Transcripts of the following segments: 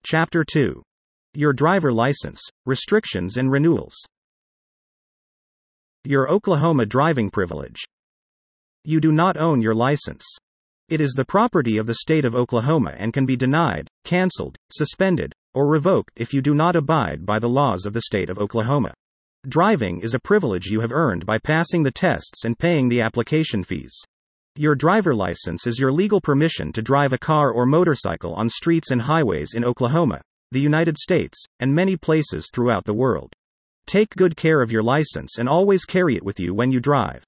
Chapter 2. Your driver license, restrictions and renewals. Your Oklahoma driving privilege. You do not own your license. It is the property of the state of Oklahoma and can be denied, canceled, suspended, or revoked if you do not abide by the laws of the state of Oklahoma. Driving is a privilege you have earned by passing the tests and paying the application fees. Your driver license is your legal permission to drive a car or motorcycle on streets and highways in Oklahoma, the United States, and many places throughout the world. Take good care of your license and always carry it with you when you drive.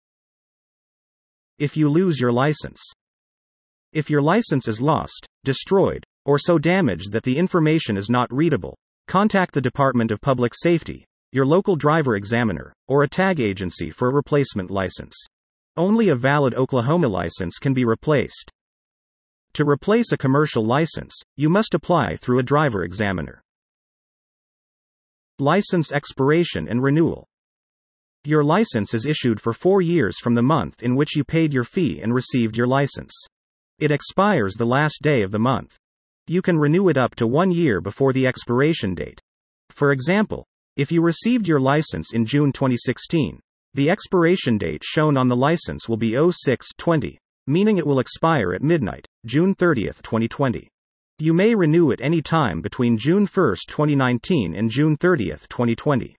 If you lose your license. If your license is lost, destroyed, or so damaged that the information is not readable, contact the Department of Public Safety, your local driver examiner, or a tag agency for a replacement license. Only a valid Oklahoma license can be replaced. To replace a commercial license, you must apply through a driver examiner. License expiration and renewal. Your license is issued for 4 years from the month in which you paid your fee and received your license. It expires the last day of the month. You can renew it up to 1 year before the expiration date. For example, if you received your license in June 2016, the expiration date shown on the license will be 06/20, meaning it will expire at midnight, June 30, 2020. You may renew at any time between June 1, 2019 and June 30, 2020.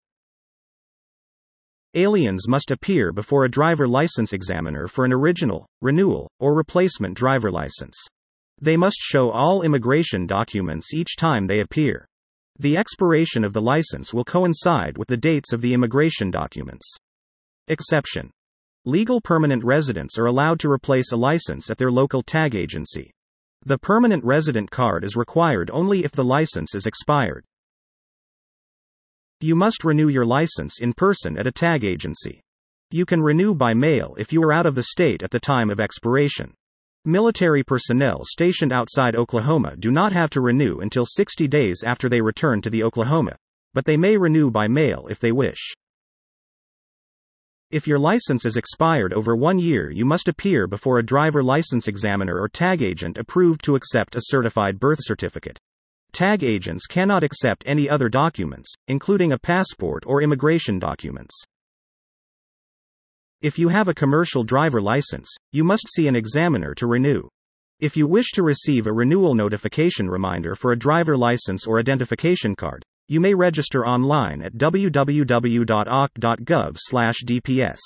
Aliens must appear before a driver license examiner for an original, renewal, or replacement driver license. They must show all immigration documents each time they appear. The expiration of the license will coincide with the dates of the immigration documents. Exception. Legal permanent residents are allowed to replace a license at their local tag agency. The permanent resident card is required only if the license is expired. You must renew your license in person at a tag agency. You can renew by mail if you are out of the state at the time of expiration. Military personnel stationed outside Oklahoma do not have to renew until 60 days after they return to the Oklahoma, but they may renew by mail if they wish. If your license is expired over 1 year, you must appear before a driver license examiner or tag agent approved to accept a certified birth certificate. Tag agents cannot accept any other documents, including a passport or immigration documents. If you have a commercial driver license, you must see an examiner to renew. If you wish to receive a renewal notification reminder for a driver license or identification card, you may register online at www.ok.gov/dps.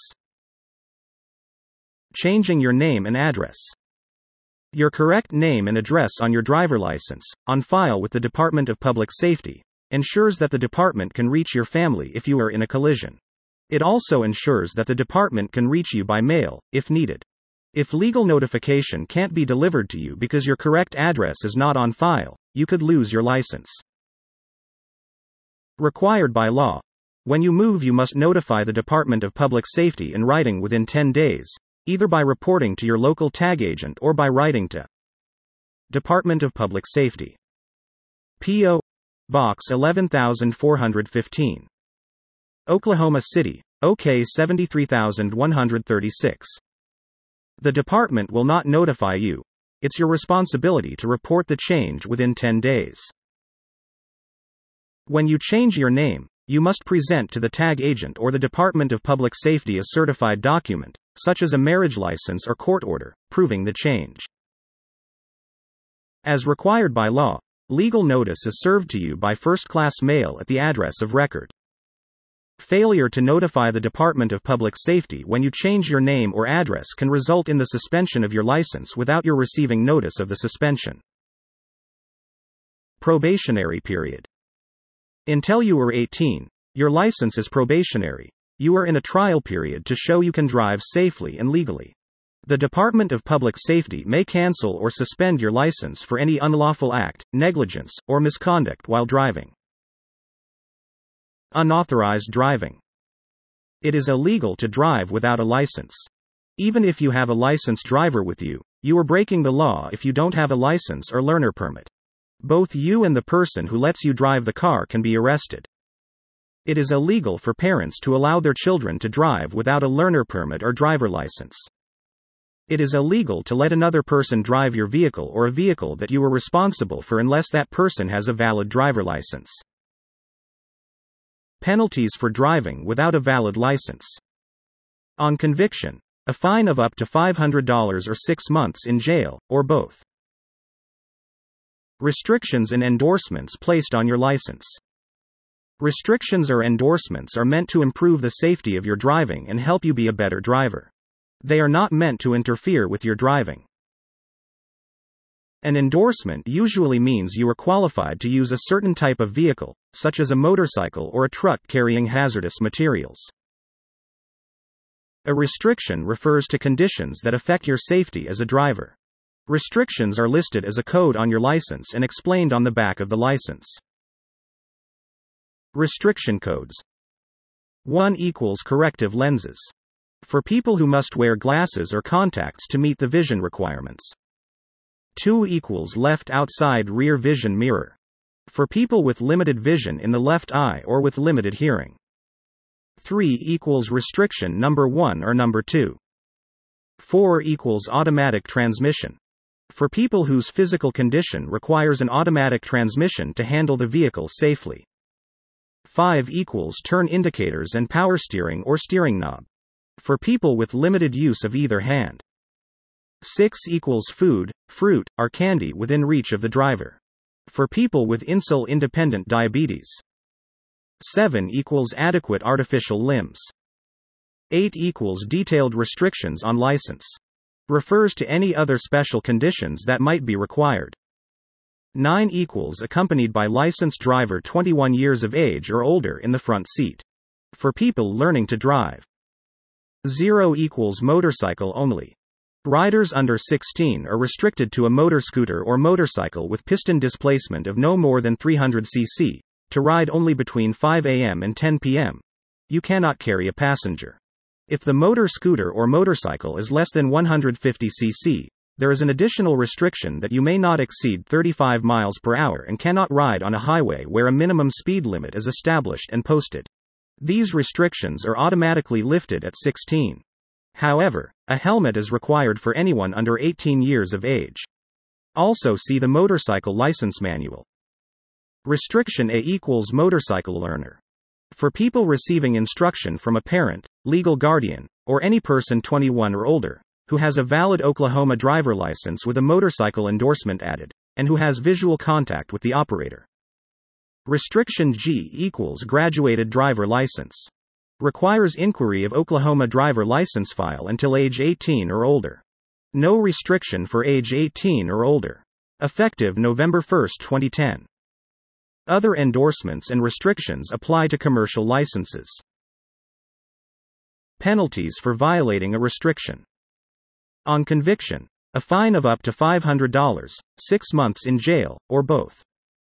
Changing your name and address. Your correct name and address on your driver license, on file with the Department of Public Safety, ensures that the department can reach your family if you are in a collision. It also ensures that the department can reach you by mail, if needed. If legal notification can't be delivered to you because your correct address is not on file, you could lose your license. Required by law. When you move, you must notify the Department of Public Safety in writing within 10 days, either by reporting to your local tag agent or by writing to Department of Public Safety. P.O. Box 11415. Oklahoma City, OK 73136. The department will not notify you. It's your responsibility to report the change within 10 days. When you change your name, you must present to the tag agent or the Department of Public Safety a certified document, such as a marriage license or court order, proving the change. As required by law, legal notice is served to you by first-class mail at the address of record. Failure to notify the Department of Public Safety when you change your name or address can result in the suspension of your license without your receiving notice of the suspension. Probationary period. Until you are 18, your license is probationary. You are in a trial period to show you can drive safely and legally. The Department of Public Safety may cancel or suspend your license for any unlawful act, negligence, or misconduct while driving. Unauthorized driving. It is illegal to drive without a license. Even if you have a licensed driver with you, you are breaking the law if you don't have a license or learner permit. Both you and the person who lets you drive the car can be arrested. It is illegal for parents to allow their children to drive without a learner permit or driver license. It is illegal to let another person drive your vehicle or a vehicle that you are responsible for unless that person has a valid driver license. Penalties for driving without a valid license. On conviction, a fine of up to $500 or 6 months in jail, or both. Restrictions and endorsements placed on your license. Restrictions or endorsements are meant to improve the safety of your driving and help you be a better driver. They are not meant to interfere with your driving. An endorsement usually means you are qualified to use a certain type of vehicle, such as a motorcycle or a truck carrying hazardous materials. A restriction refers to conditions that affect your safety as a driver. Restrictions are listed as a code on your license and explained on the back of the license. Restriction codes. 1 equals corrective lenses. For people who must wear glasses or contacts to meet the vision requirements. 2 equals left outside rear vision mirror. For people with limited vision in the left eye or with limited hearing. 3 equals restriction number 1 or number 2. 4 equals automatic transmission. For people whose physical condition requires an automatic transmission to handle the vehicle safely. 5 equals turn indicators and power steering or steering knob. For people with limited use of either hand. 6 equals food, fruit, or candy within reach of the driver. For people with insulin-independent diabetes. 7 equals adequate artificial limbs. 8 equals detailed restrictions on license. Refers to any other special conditions that might be required. 9 equals accompanied by licensed driver 21 years of age or older in the front seat. For people learning to drive. 0 equals motorcycle only. Riders under 16 are restricted to a motor scooter or motorcycle with piston displacement of no more than 300 cc, to ride only between 5 a.m. and 10 p.m. You cannot carry a passenger. If the motor scooter or motorcycle is less than 150 cc, there is an additional restriction that you may not exceed 35 miles per hour and cannot ride on a highway where a minimum speed limit is established and posted. These restrictions are automatically lifted at 16. However, a helmet is required for anyone under 18 years of age. Also see the motorcycle license manual. Restriction A equals motorcycle learner. For people receiving instruction from a parent, legal guardian, or any person 21 or older, who has a valid Oklahoma driver license with a motorcycle endorsement added, and who has visual contact with the operator. Restriction G equals graduated driver license. Requires inquiry of Oklahoma driver license file until age 18 or older. No restriction for age 18 or older. Effective November 1, 2010. Other endorsements and restrictions apply to commercial licenses. Penalties for violating a restriction. On conviction, a fine of up to $500, 6 months in jail, or both.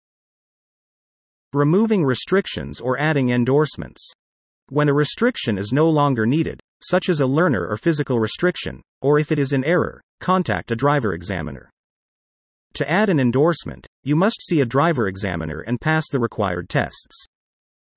Removing restrictions or adding endorsements. When a restriction is no longer needed, such as a learner or physical restriction, or if it is in error, contact a driver examiner. To add an endorsement, you must see a driver examiner and pass the required tests.